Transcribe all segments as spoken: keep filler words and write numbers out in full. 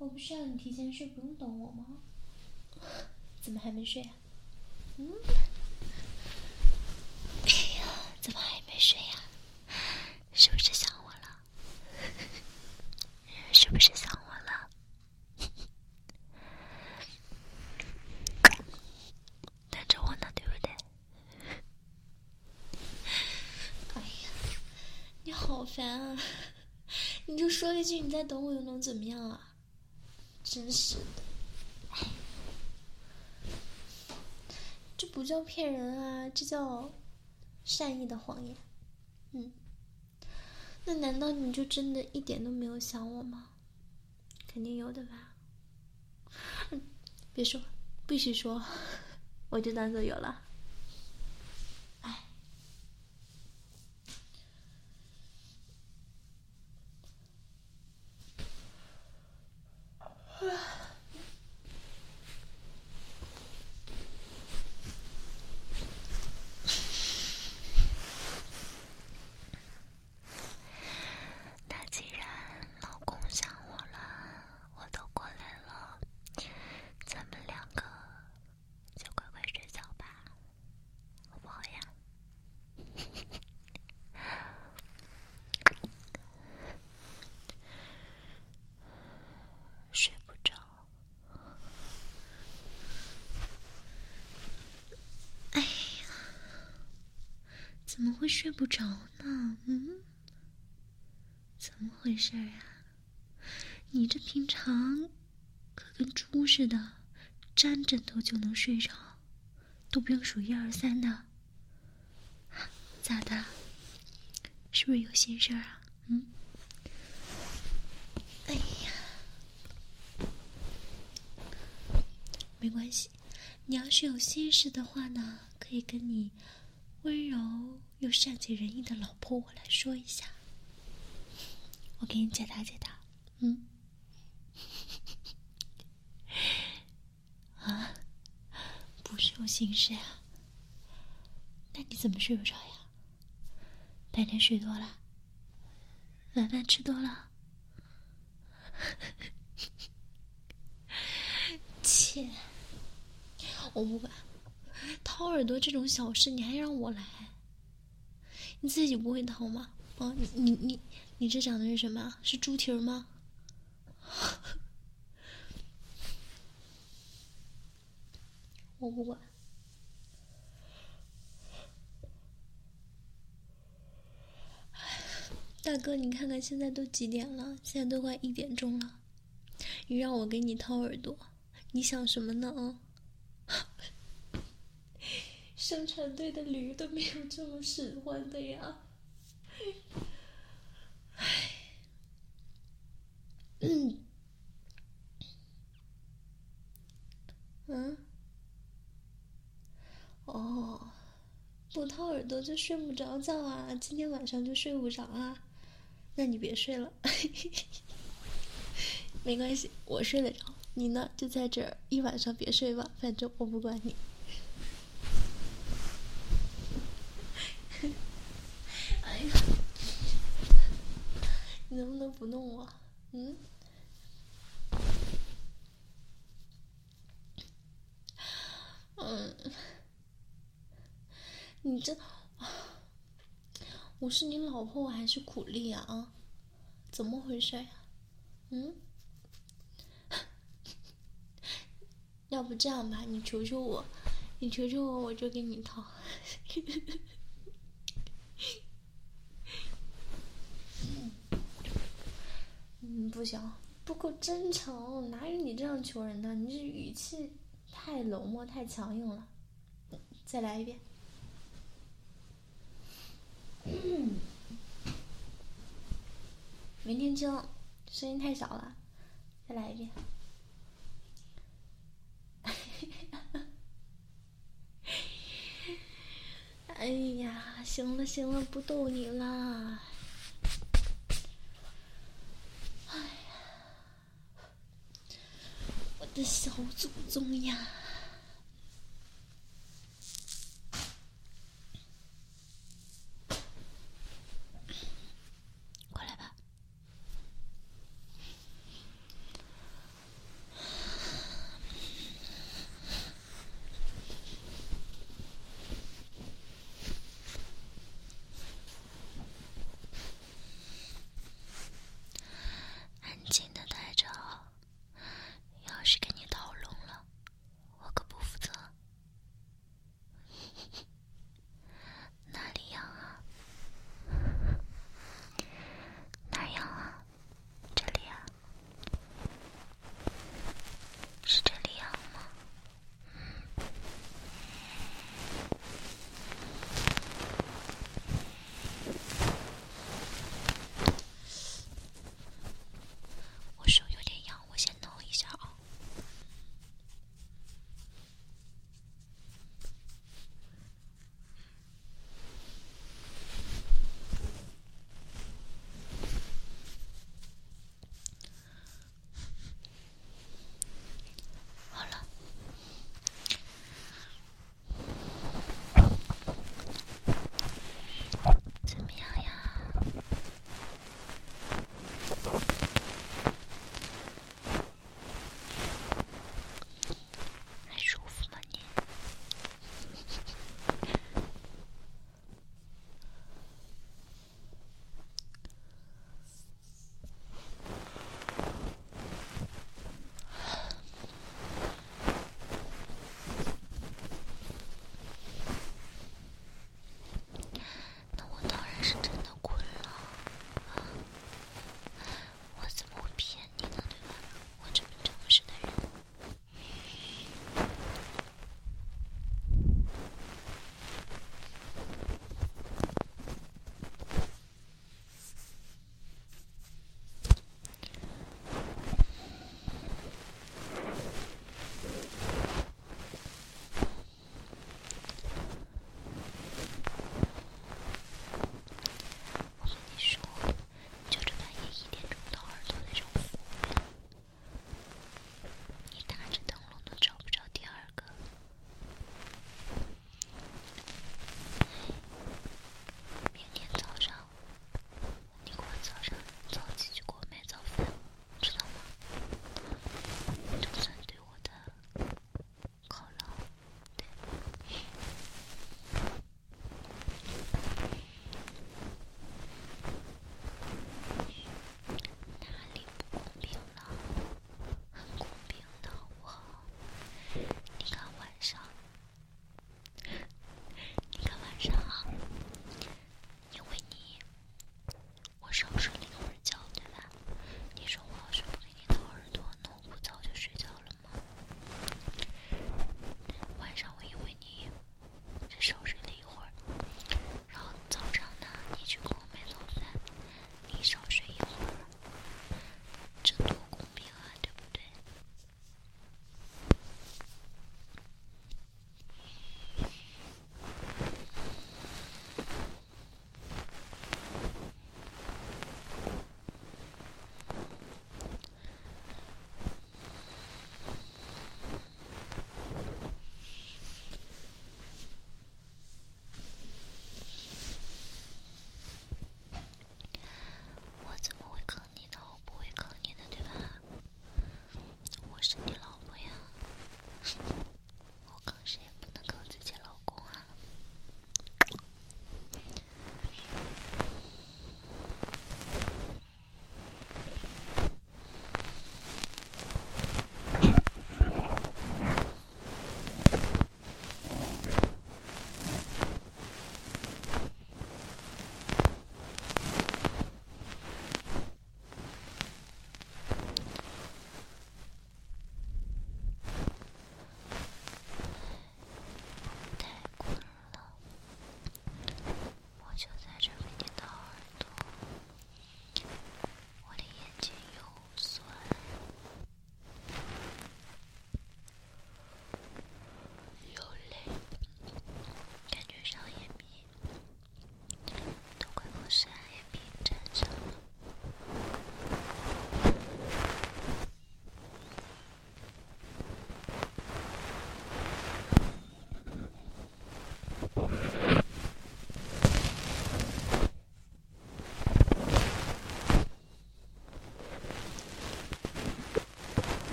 我不是让你提前睡，不用等我吗？怎么还没睡啊？嗯？哎呀，怎么还没睡呀？是不是想我了？是不是想我了？等着我呢，对不对？哎呀，你好烦啊！你就说一句你在等我又能怎么样啊？真是的，哎，这不叫骗人啊，这叫善意的谎言。嗯，那难道你就真的一点都没有想我吗？肯定有的吧。嗯，别说，必须说，我就当做有了。哎，那既然老公想我了，我都过来了，咱们两个就乖乖睡觉吧，好不好呀？睡不着。哎呀，怎么会睡不着呢？嗯，怎么回事呀？你这平常可跟猪似的，沾枕头就能睡着，都不用数一二三的。咋的？是不是有心事啊？嗯？哎呀，没关系，你要是有心事的话呢，可以跟你温柔又善解人意的老婆我来说一下，我给你解答解答。嗯？啊，不是有心事啊？那你怎么睡不着呀？白天睡多了，晚饭吃多了？切，我不管，掏耳朵这种小事你还让我来？你自己不会掏吗？哦，你你你你这长的是什么？是猪蹄儿吗？我不管。大哥，你看看现在都几点了？现在都快一点钟了，你让我给你掏耳朵，你想什么呢？啊！生产队的驴都没有这么使唤的呀！唉，嗯，嗯，哦，不掏耳朵就睡不着觉啊？今天晚上就睡不着啊？那你别睡了，没关系，我睡得着。你呢，就在这儿一晚上别睡吧，反正我不管你。哎呀，你能不能不弄我？嗯？嗯，你这，我是你老婆，我还是苦力啊？啊，怎么回事呀？嗯？要不这样吧，你求求我，你求求我，我就给你掏。嗯，不行，不够真诚，哪有你这样求人的？你这语气太冷漠，太强硬了。再来一遍。嗯，没听清，声音太小了。再来一遍。哎呀，行了行了，不逗你啦。哎呀，我的小祖宗呀！过来吧。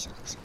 小子。